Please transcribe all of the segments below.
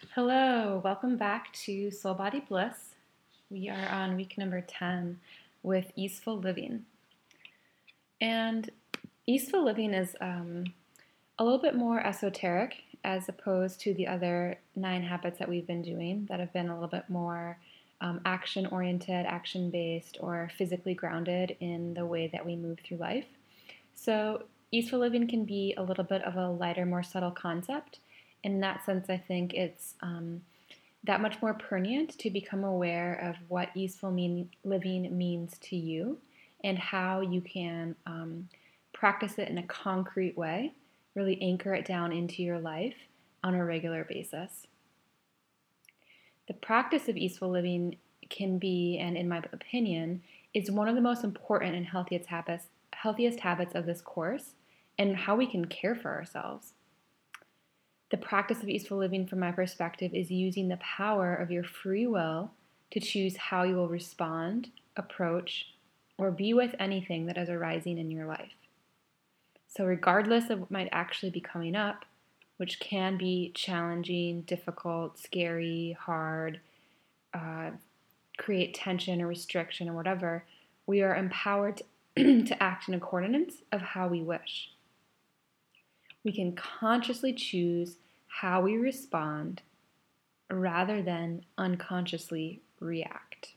Hello, welcome back to Soul Body Bliss. We are on week number 10 with Easeful Living. And Easeful Living is a little bit more esoteric as opposed to the other 9 habits that we've been doing that have been a little bit more action-oriented, action-based, or physically grounded in the way that we move through life. So Easeful Living can be a little bit of a lighter, more subtle concept. In that sense, I think it's that much more pertinent to become aware of what easeful living means to you and how you can practice it in a concrete way, really anchor it down into your life on a regular basis. The practice of easeful living can be, and in my opinion, is one of the most important and healthiest habits of this course and how we can care for ourselves. The practice of easeful living, from my perspective, is using the power of your free will to choose how you will respond, approach, or be with anything that is arising in your life. So regardless of what might actually be coming up, which can be challenging, difficult, scary, hard, create tension or restriction or whatever, we are empowered to act in accordance of how we wish. We can consciously choose how we respond rather than unconsciously react.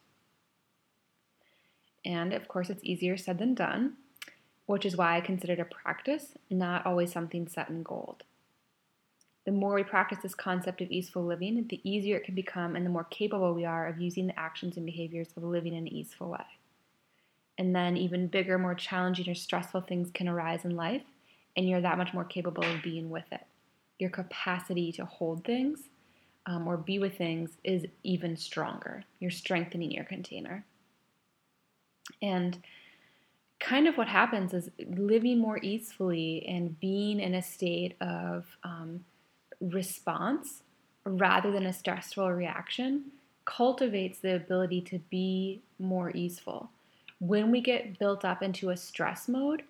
And of course, it's easier said than done, which is why I consider it a practice, not always something set in gold. The more we practice this concept of easeful living, the easier it can become and the more capable we are of using the actions and behaviors of living in an easeful way. And then even bigger, more challenging or stressful things can arise in life, and you're that much more capable of being with it. Your capacity to hold things or be with things is even stronger. You're strengthening your container. And kind of what happens is living more easefully and being in a state of response rather than a stressful reaction cultivates the ability to be more easeful. When we get built up into a stress mode,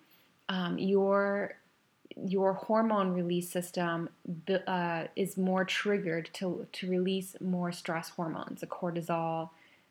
your hormone release system is more triggered to release more stress hormones, the cortisol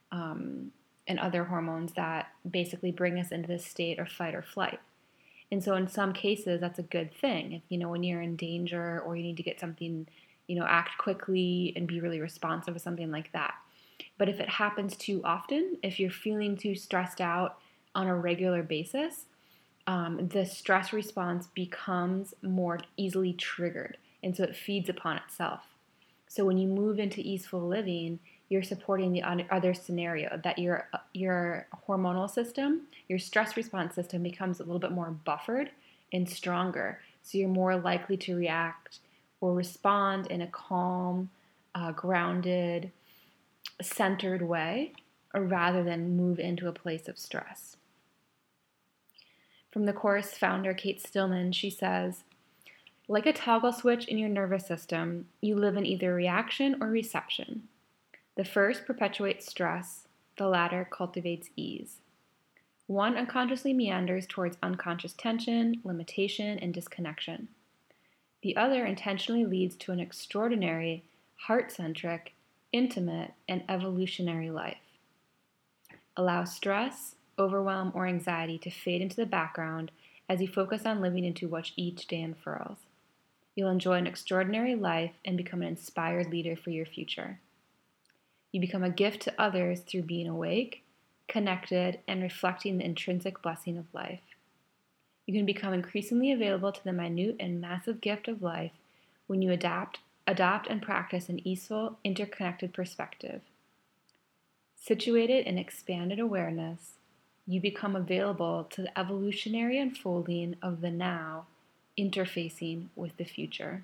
and other hormones that basically bring us into this state of fight or flight. And so in some cases, that's a good thing. If, when you're in danger or you need to get something, act quickly and be really responsive to something like that. But if it happens too often, if you're feeling too stressed out on a regular basis, the stress response becomes more easily triggered, and so it feeds upon itself. So when you move into easeful living, you're supporting the other scenario, that your hormonal system, your stress response system becomes a little bit more buffered and stronger. So you're more likely to react or respond in a calm, grounded, centered way, rather than move into a place of stress. From the Course founder, Kate Stillman, she says, like a toggle switch in your nervous system, you live in either reaction or reception. The first perpetuates stress, the latter cultivates ease. One unconsciously meanders towards unconscious tension, limitation, and disconnection. The other intentionally leads to an extraordinary, heart-centric, intimate, and evolutionary life. Allow stress, overwhelm, or anxiety to fade into the background as you focus on living into what each day unfurls. You'll enjoy an extraordinary life and become an inspired leader for your future. You become a gift to others through being awake, connected, and reflecting the intrinsic blessing of life. You can become increasingly available to the minute and massive gift of life when you adopt and practice an easeful, interconnected perspective. Situated in expanded awareness, you become available to the evolutionary unfolding of the now, interfacing with the future.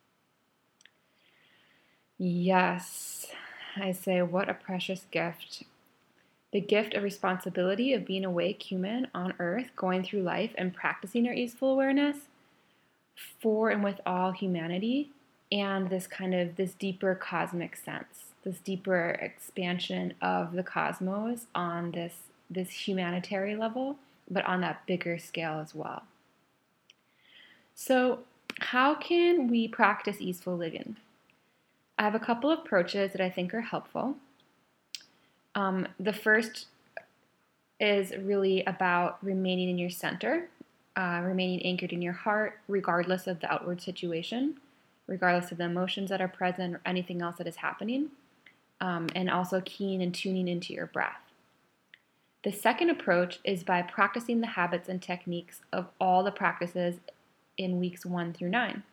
Yes, I say, what a precious gift. The gift of responsibility of being awake human on earth, going through life and practicing our easeful awareness for and with all humanity, and this deeper cosmic sense, this deeper expansion of the cosmos on this humanitarian level, but on that bigger scale as well. So how can we practice easeful living? I have a couple of approaches that I think are helpful. The first is really about remaining in your center, remaining anchored in your heart, regardless of the outward situation, regardless of the emotions that are present or anything else that is happening, and also keying and tuning into your breath. The second approach is by practicing the habits and techniques of all the practices in weeks 1 through 9.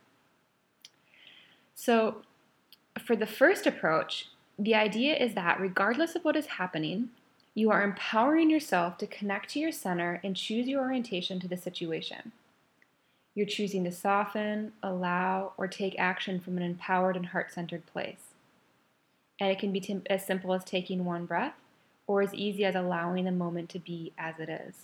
So, for the first approach, the idea is that regardless of what is happening, you are empowering yourself to connect to your center and choose your orientation to the situation. You're choosing to soften, allow, or take action from an empowered and heart-centered place. And it can be as simple as taking one breath, or as easy as allowing the moment to be as it is.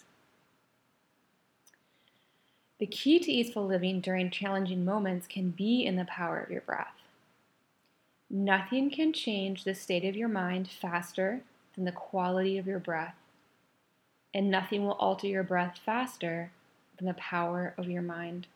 The key to easeful living during challenging moments can be in the power of your breath. Nothing can change the state of your mind faster than the quality of your breath, and nothing will alter your breath faster than the power of your mind.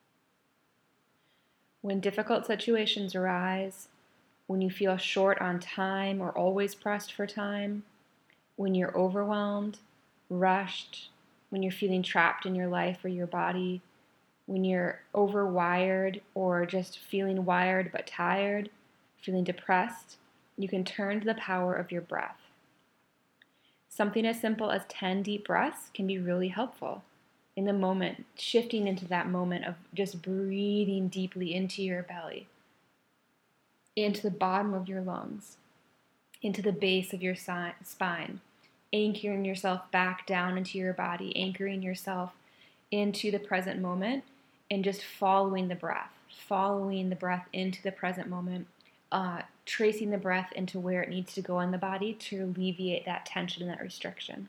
When difficult situations arise, when you feel short on time or always pressed for time, when you're overwhelmed, rushed, when you're feeling trapped in your life or your body, when you're overwired or just feeling wired but tired, feeling depressed, you can turn to the power of your breath. Something as simple as 10 deep breaths can be really helpful in the moment, shifting into that moment of just breathing deeply into your belly, into the bottom of your lungs, into the base of your spine, anchoring yourself back down into your body, anchoring yourself into the present moment, and just following the breath into the present moment, tracing the breath into where it needs to go in the body to alleviate that tension and that restriction.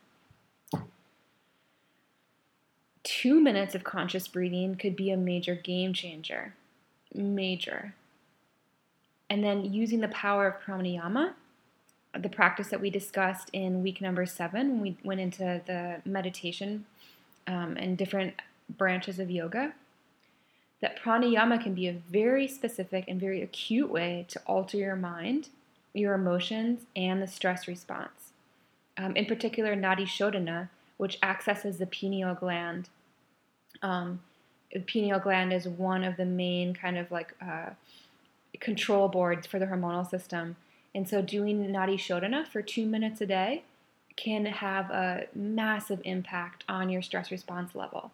2 minutes of conscious breathing could be a major game changer. Major. And then using the power of pranayama, the practice that we discussed in week number 7 when we went into the meditation and different branches of yoga, that pranayama can be a very specific and very acute way to alter your mind, your emotions, and the stress response. In particular, Nadi Shodhana, which accesses the pineal gland. The pineal gland is one of the main kind of like control boards for the hormonal system. And so doing Nadi Shodhana for 2 minutes a day can have a massive impact on your stress response level.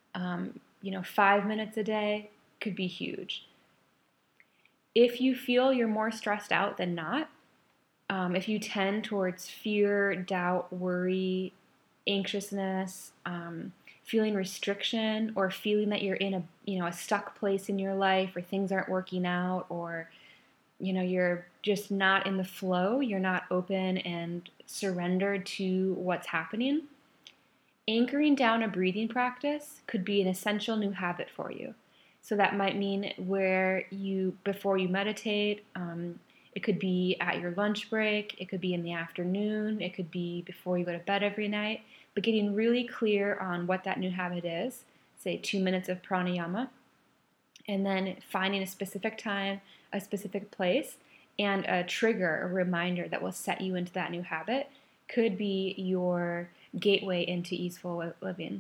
5 minutes a day could be huge. If you feel you're more stressed out than not, if you tend towards fear, doubt, worry, anxiousness, feeling restriction, or feeling that you're in a stuck place in your life, or things aren't working out, or you're just not in the flow, you're not open and surrendered to what's happening, anchoring down a breathing practice could be an essential new habit for you. So that might mean before you meditate, it could be at your lunch break, it could be in the afternoon, it could be before you go to bed every night, but getting really clear on what that new habit is, say 2 minutes of pranayama, and then finding a specific time, a specific place, and a trigger, a reminder that will set you into that new habit could be your gateway into easeful living.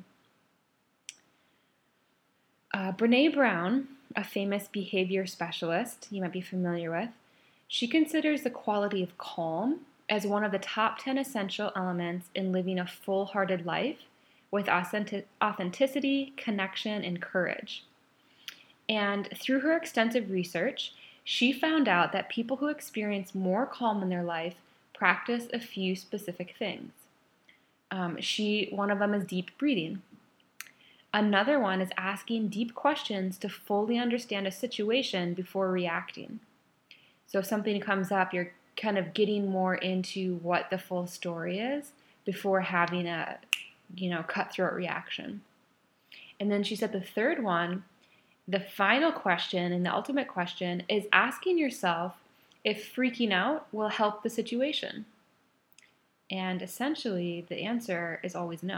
Brené Brown, a famous behavior specialist you might be familiar with, she considers the quality of calm as one of the top 10 essential elements in living a full-hearted life with authenticity, connection, and courage. And through her extensive research, she found out that people who experience more calm in their life practice a few specific things. One of them is deep breathing. Another one is asking deep questions to fully understand a situation before reacting. So if something comes up, you're kind of getting more into what the full story is before having a, cutthroat reaction. And then she said the third one, the final question and the ultimate question, is asking yourself if freaking out will help the situation. And essentially, the answer is always no.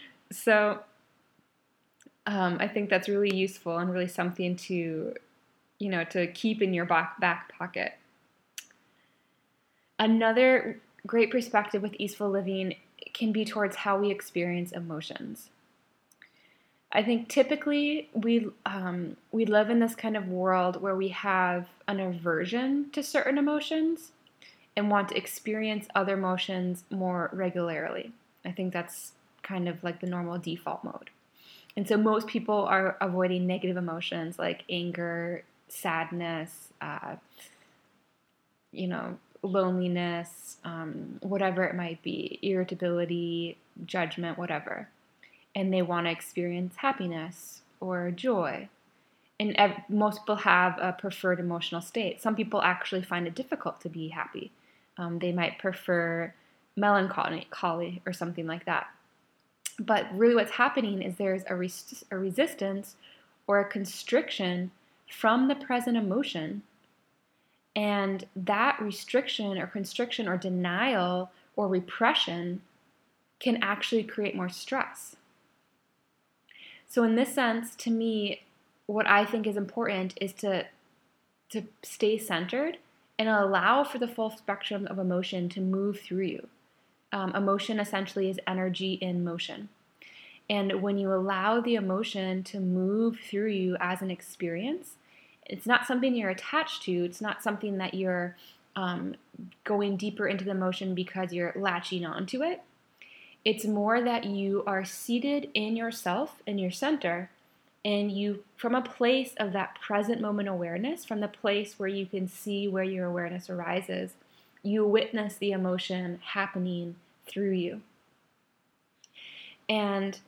So I think that's really useful and really something to to keep in your back pocket. Another great perspective with easeful living can be towards how we experience emotions. I think typically we live in this kind of world where we have an aversion to certain emotions and want to experience other emotions more regularly. I think that's kind of like the normal default mode. And so most people are avoiding negative emotions like anger, sadness, loneliness, whatever it might be, irritability, judgment, whatever. And they want to experience happiness or joy. And most people have a preferred emotional state. Some people actually find it difficult to be happy. They might prefer melancholy or something like that. But really what's happening is there's a resistance or a constriction from the present emotion. And that restriction or constriction or denial or repression can actually create more stress. So in this sense, to me, what I think is important is to stay centered and allow for the full spectrum of emotion to move through you. Emotion essentially is energy in motion. And when you allow the emotion to move through you as an experience, it's not something you're attached to. It's not something that you're going deeper into the emotion because you're latching onto it. It's more that you are seated in yourself, in your center, and you, from a place of that present moment awareness, from the place where you can see where your awareness arises, you witness the emotion happening through you. And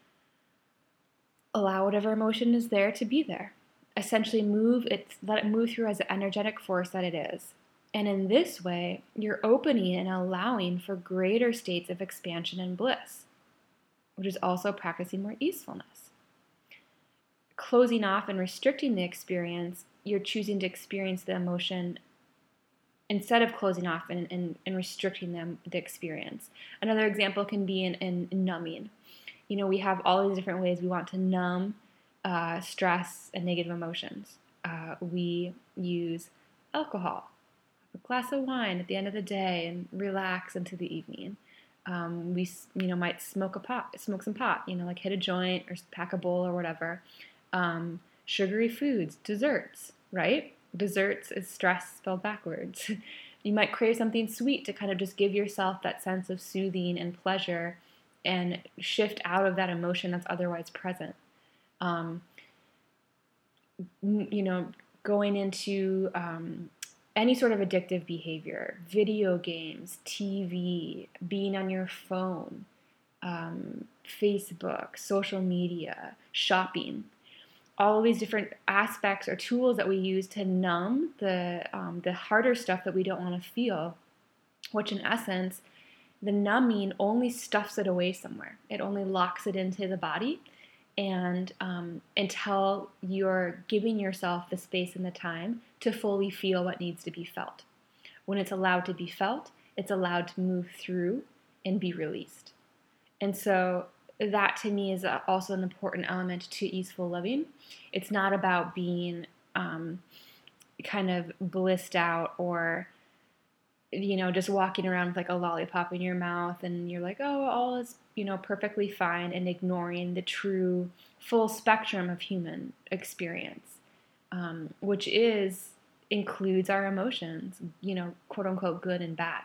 allow whatever emotion is there to be there. Essentially let it move through as an energetic force that it is. And in this way, you're opening and allowing for greater states of expansion and bliss, which is also practicing more easefulness. Closing off and restricting the experience, you're choosing to experience the emotion instead of closing off and restricting the experience. Another example can be in numbing. We have all these different ways we want to numb stress and negative emotions. We use alcohol, a glass of wine at the end of the day, and relax into the evening. We might smoke some pot, like hit a joint or pack a bowl or whatever. Sugary foods, desserts, right? Desserts is stress spelled backwards. You might crave something sweet to kind of just give yourself that sense of soothing and pleasure and shift out of that emotion that's otherwise present. Going into any sort of addictive behavior, video games, TV, being on your phone, Facebook, social media, shopping, all of these different aspects or tools that we use to numb the harder stuff that we don't want to feel, which in essence, the numbing only stuffs it away somewhere. It only locks it into the body, and until you're giving yourself the space and the time to fully feel what needs to be felt. When it's allowed to be felt, it's allowed to move through and be released. And so that to me is also an important element to easeful living. It's not about being kind of blissed out or just walking around with like a lollipop in your mouth and you're like, oh, all is, perfectly fine, and ignoring the true full spectrum of human experience, which includes our emotions, quote unquote, good and bad.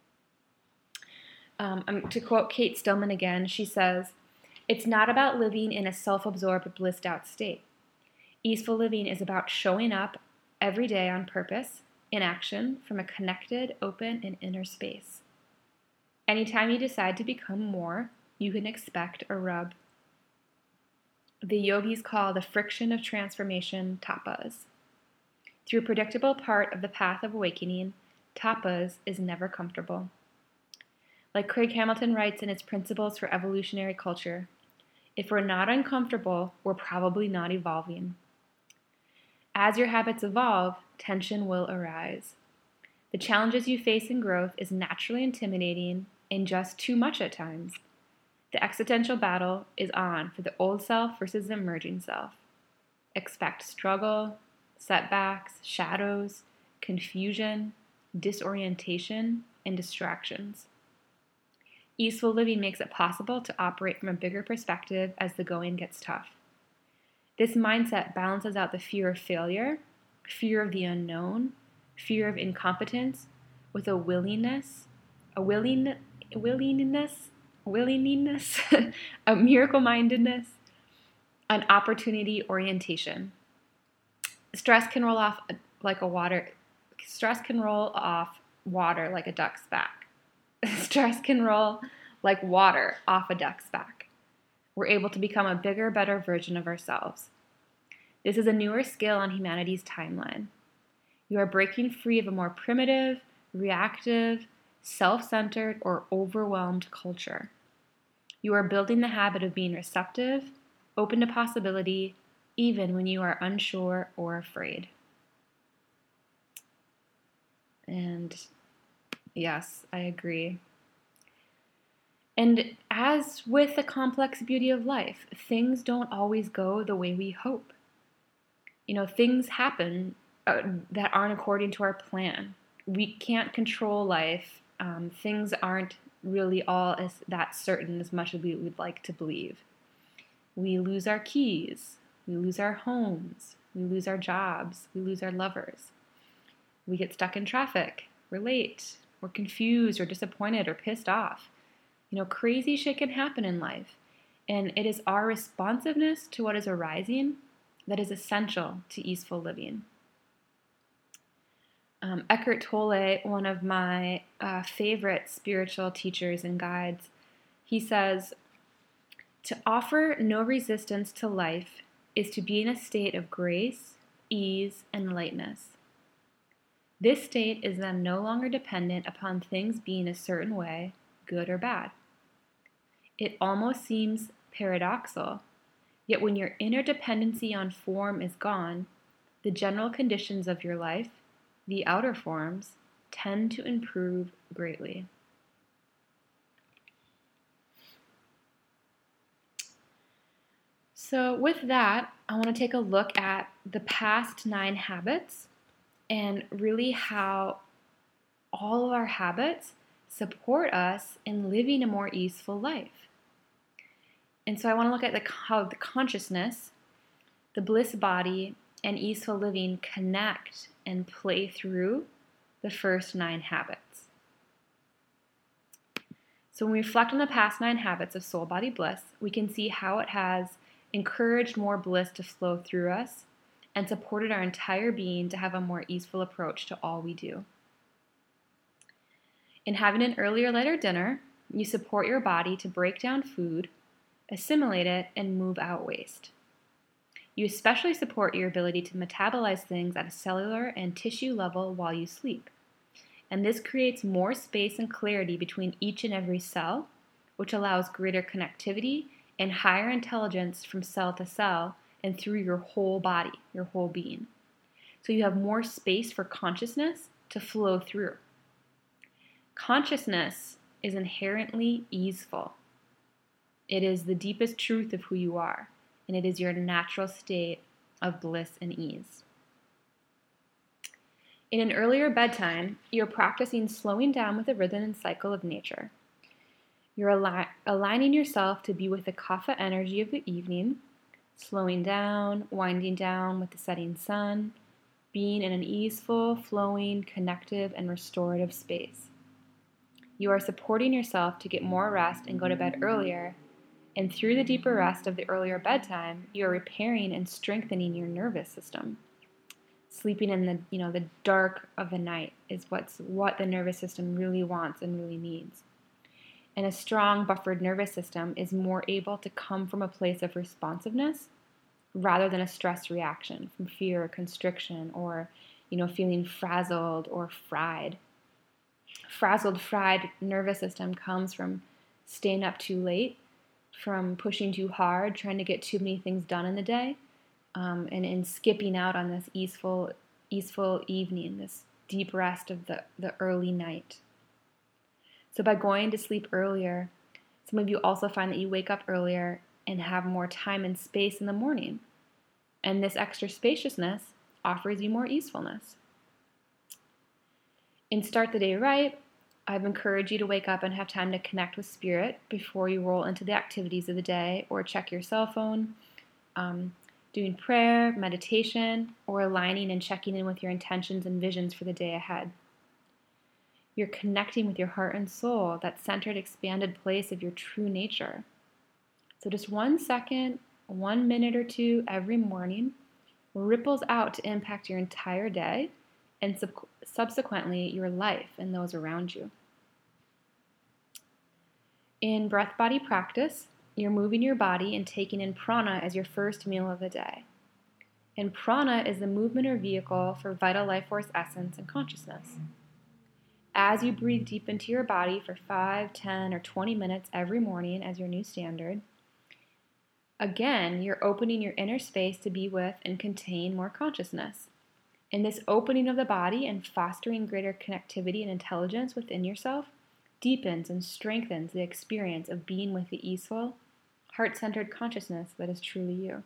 To quote Kate Stillman again, she says, "It's not about living in a self-absorbed, blissed out state. Easeful living is about showing up every day on purpose, in action, from a connected, open, and inner space. Anytime you decide to become more, you can expect a rub. The yogis call the friction of transformation tapas. Through a predictable part of the path of awakening, tapas is never comfortable. Like Craig Hamilton writes in his Principles for Evolutionary Culture, if we're not uncomfortable, we're probably not evolving. As your habits evolve, tension will arise. The challenges you face in growth is naturally intimidating and just too much at times. The existential battle is on for the old self versus the emerging self. Expect struggle, setbacks, shadows, confusion, disorientation, and distractions. Easeful living makes it possible to operate from a bigger perspective as the going gets tough. This mindset balances out the fear of failure, fear of the unknown, fear of incompetence, with a willingness, a miracle-mindedness, an opportunity orientation. Stress can roll off water like a duck's back. Stress can roll like water off a duck's back. We're able to become a bigger, better version of ourselves. This is a newer skill on humanity's timeline. You are breaking free of a more primitive, reactive, self-centered, or overwhelmed culture. You are building the habit of being receptive, open to possibility, even when you are unsure or afraid. And yes, I agree. And as with the complex beauty of life, things don't always go the way we hope. Things happen that aren't according to our plan. We can't control life. Things aren't really all that certain as much as we would like to believe. We lose our keys. We lose our homes. We lose our jobs. We lose our lovers. We get stuck in traffic. We're late. We're confused or disappointed or pissed off. Crazy shit can happen in life. And it is our responsiveness to what is arising that is essential to easeful living. Eckhart Tolle, one of my favorite spiritual teachers and guides, he says, "To offer no resistance to life is to be in a state of grace, ease, and lightness. This state is then no longer dependent upon things being a certain way, good or bad. It almost seems paradoxical, yet when your inner dependency on form is gone, the general conditions of your life, the outer forms, tend to improve greatly." So with that, I want to take a look at the past 9 habits and really how all of our habits support us in living a more easeful life. And so I want to look at how the consciousness, the bliss body, and easeful living connect and play through the first 9 habits. So when we reflect on the past 9 habits of soul body bliss, we can see how it has encouraged more bliss to flow through us and supported our entire being to have a more easeful approach to all we do. In having an early or later dinner, you support your body to break down food, assimilate it, and move out waste. You especially support your ability to metabolize things at a cellular and tissue level while you sleep. And this creates more space and clarity between each and every cell, which allows greater connectivity and higher intelligence from cell to cell and through your whole body, your whole being. So you have more space for consciousness to flow through. Consciousness is inherently easeful. It is the deepest truth of who you are, and it is your natural state of bliss and ease. In an earlier bedtime, you're practicing slowing down with the rhythm and cycle of nature. You're aligning yourself to be with the kapha energy of the evening, slowing down, winding down with the setting sun, being in an easeful, flowing, connective, and restorative space. You are supporting yourself to get more rest and go to bed earlier, and through the deeper rest of the earlier bedtime, you are repairing and strengthening your nervous system. Sleeping in the dark of the night is what the nervous system really wants and really needs. And a strong, buffered nervous system is more able to come from a place of responsiveness rather than a stress reaction from fear or constriction or, feeling frazzled or fried. Frazzled, fried nervous system comes from staying up too late, from pushing too hard, trying to get too many things done in the day, and skipping out on this easeful evening, this deep rest of the early night. So by going to sleep earlier, some of you also find that you wake up earlier and have more time and space in the morning. And this extra spaciousness offers you more easefulness. In Start the Day Right, I've encouraged you to wake up and have time to connect with Spirit before you roll into the activities of the day or check your cell phone, doing prayer, meditation, or aligning and checking in with your intentions and visions for the day ahead. You're connecting with your heart and soul, that centered, expanded place of your true nature. So just 1 second, 1 minute or two every morning ripples out to impact your entire day and subsequently your life and those around you. In breath body practice, you're moving your body and taking in prana as your first meal of the day. And prana is the movement or vehicle for vital life force essence and consciousness. As you breathe deep into your body for 5, 10, or 20 minutes every morning as your new standard, again, you're opening your inner space to be with and contain more consciousness. And this opening of the body and fostering greater connectivity and intelligence within yourself deepens and strengthens the experience of being with the easeful, heart-centered consciousness that is truly you.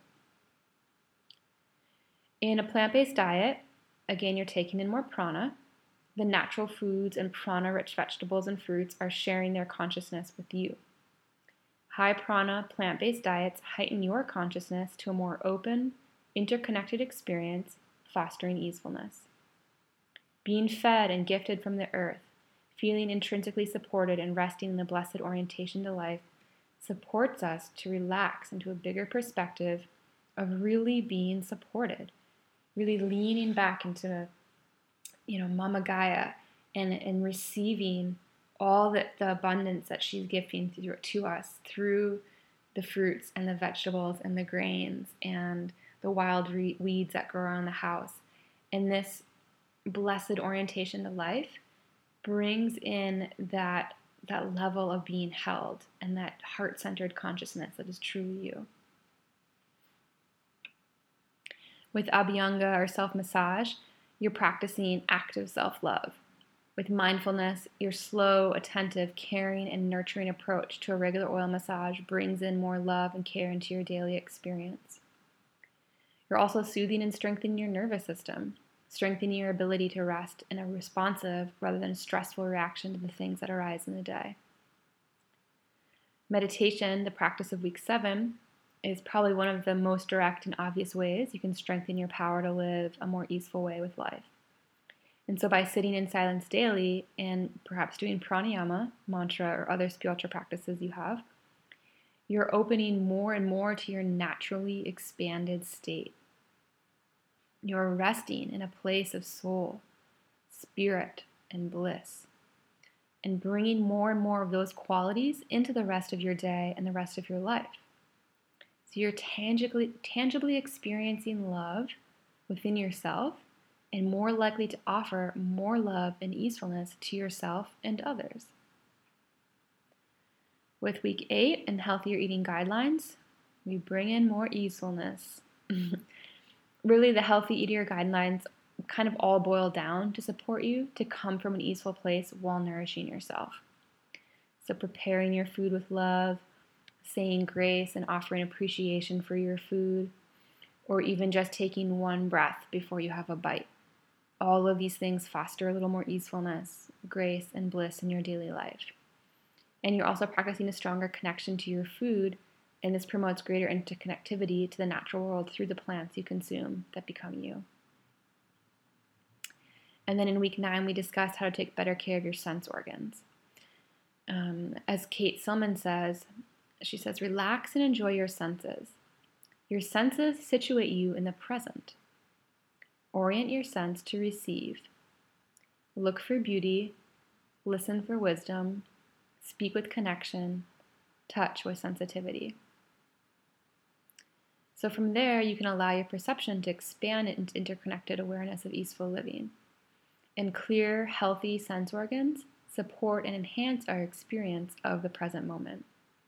In a plant-based diet, again, you're taking in more prana. The natural foods and prana-rich vegetables and fruits are sharing their consciousness with you. High prana, plant-based diets heighten your consciousness to a more open, interconnected experience, fostering easefulness. Being fed and gifted from the earth, feeling intrinsically supported and resting in the blessed orientation to life, supports us to relax into a bigger perspective of really being supported, really leaning back into, Mama Gaia and receiving all the abundance that she's giving to us through the fruits and the vegetables and the grains and the wild weeds that grow around the house. And this blessed orientation to life brings in that level of being held and that heart-centered consciousness that is truly you. With Abhyanga or self-massage, you're practicing active self-love. With mindfulness, your slow, attentive, caring, and nurturing approach to a regular oil massage brings in more love and care into your daily experience. You're also soothing and strengthening your nervous system, strengthening your ability to rest in a responsive rather than stressful reaction to the things that arise in the day. Meditation, the practice of week 7, is probably one of the most direct and obvious ways you can strengthen your power to live a more easeful way with life. And so by sitting in silence daily and perhaps doing pranayama, mantra, or other spiritual practices you have, you're opening more and more to your naturally expanded state. You're resting in a place of soul, spirit, and bliss, and bringing more and more of those qualities into the rest of your day and the rest of your life. So you're tangibly experiencing love within yourself and more likely to offer more love and easefulness to yourself and others. With week 8 and healthier eating guidelines, we bring in more easefulness. Really, the healthy eater guidelines kind of all boil down to support you to come from an easeful place while nourishing yourself. So preparing your food with love, saying grace and offering appreciation for your food, or even just taking one breath before you have a bite. All of these things foster a little more easefulness, grace, and bliss in your daily life. And you're also practicing a stronger connection to your food, and this promotes greater interconnectivity to the natural world through the plants you consume that become you. And then in week 9, we discussed how to take better care of your sense organs. As Kate Silman says, she says, relax and enjoy your senses. Your senses situate you in the present. Orient your sense to receive. Look for beauty, listen for wisdom, speak with connection, touch with sensitivity. So from there, you can allow your perception to expand into interconnected awareness of easeful living. And clear, healthy sense organs support and enhance our experience of the present moment.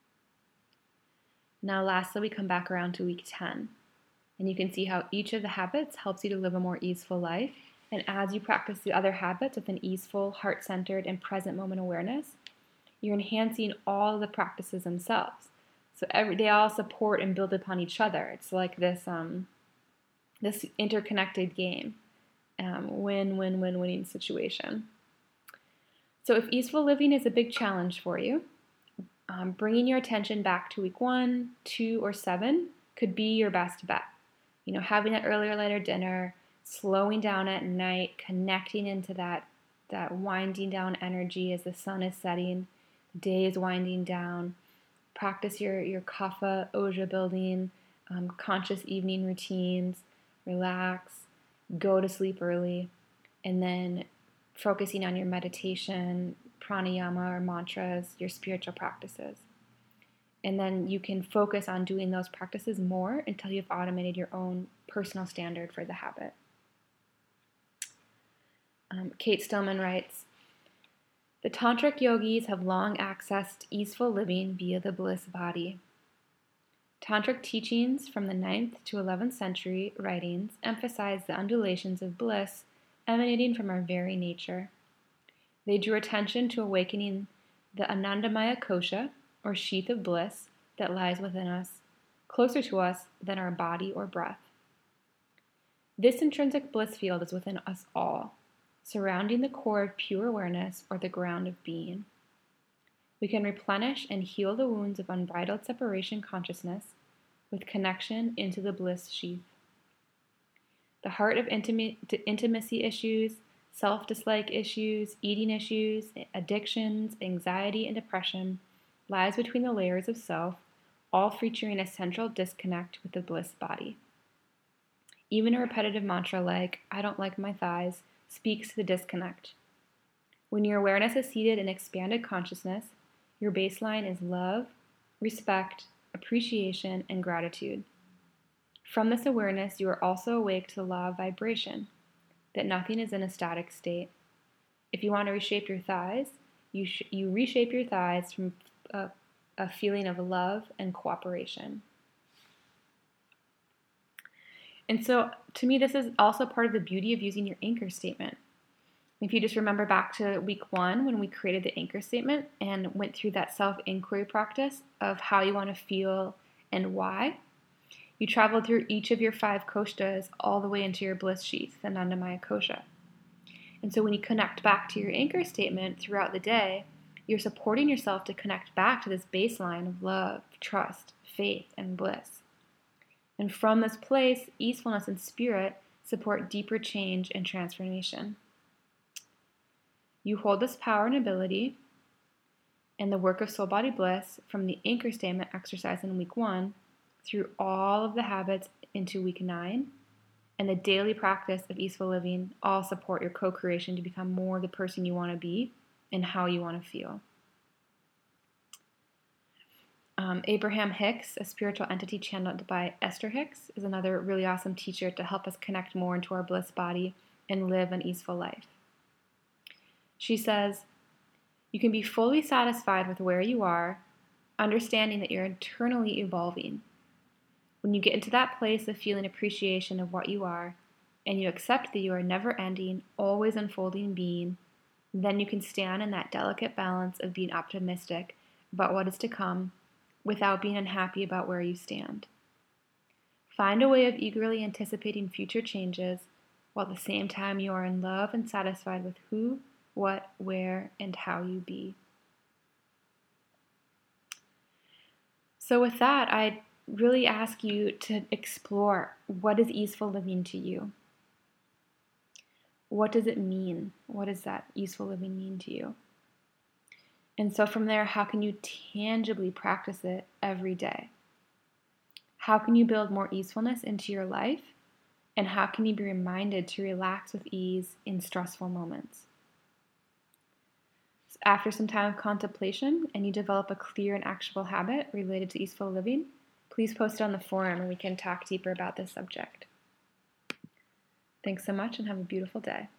Now lastly, we come back around to week 10. And you can see how each of the habits helps you to live a more easeful life. And as you practice the other habits with an easeful, heart-centered, and present moment awareness, you're enhancing all the practices themselves. So they all support and build upon each other. It's like this this interconnected game, win-win-win-winning situation. So if easeful living is a big challenge for you, bringing your attention back to week 1, 2, or 7 could be your best bet. Having that earlier, later dinner, slowing down at night, connecting into that winding down energy as the sun is setting, the day is winding down. Practice your kapha, oja building, conscious evening routines, relax, go to sleep early, and then focusing on your meditation, pranayama or mantras, your spiritual practices. And then you can focus on doing those practices more until you've automated your own personal standard for the habit. Kate Stillman writes, the Tantric yogis have long accessed easeful living via the bliss body. Tantric teachings from the 9th to 11th century writings emphasize the undulations of bliss emanating from our very nature. They drew attention to awakening the Anandamaya kosha, or sheath of bliss, that lies within us, closer to us than our body or breath. This intrinsic bliss field is within us all, surrounding the core of pure awareness or the ground of being. We can replenish and heal the wounds of unbridled separation consciousness with connection into the bliss sheath. The heart of intimacy issues, self-dislike issues, eating issues, addictions, anxiety, and depression lies between the layers of self, all featuring a central disconnect with the bliss body. Even a repetitive mantra like, I don't like my thighs, speaks to the disconnect. When your awareness is seated in expanded consciousness, your baseline is love, respect, appreciation, and gratitude. From this awareness, you are also awake to the law of vibration, that nothing is in a static state. If you want to reshape your thighs, you reshape your thighs from a feeling of love and cooperation. And so, to me, this is also part of the beauty of using your anchor statement. If you just remember back to week 1 when we created the anchor statement and went through that self-inquiry practice of how you want to feel and why, you traveled through each of your 5 koshas all the way into your bliss sheath, the Anandamaya kosha. And so when you connect back to your anchor statement throughout the day, you're supporting yourself to connect back to this baseline of love, trust, faith, and bliss. And from this place, easefulness and spirit support deeper change and transformation. You hold this power and ability and the work of soul body bliss from the anchor statement exercise in week 1 through all of the habits into week 9, and the daily practice of easeful living all support your co-creation to become more the person you want to be and how you want to feel. Abraham Hicks, a spiritual entity channeled by Esther Hicks, is another really awesome teacher to help us connect more into our bliss body and live an easeful life. She says, you can be fully satisfied with where you are, understanding that you're internally evolving. When you get into that place of feeling appreciation of what you are, and you accept that you are never-ending, always unfolding being, then you can stand in that delicate balance of being optimistic about what is to come without being unhappy about where you stand. Find a way of eagerly anticipating future changes while at the same time you are in love and satisfied with who, what, where, and how you be. So with that, I really ask you to explore, what is easeful living to you? What does it mean? What does that easeful living mean to you? And so from there, how can you tangibly practice it every day? How can you build more easefulness into your life? And how can you be reminded to relax with ease in stressful moments? So after some time of contemplation and you develop a clear and actionable habit related to easeful living, please post it on the forum and we can talk deeper about this subject. Thanks so much and have a beautiful day.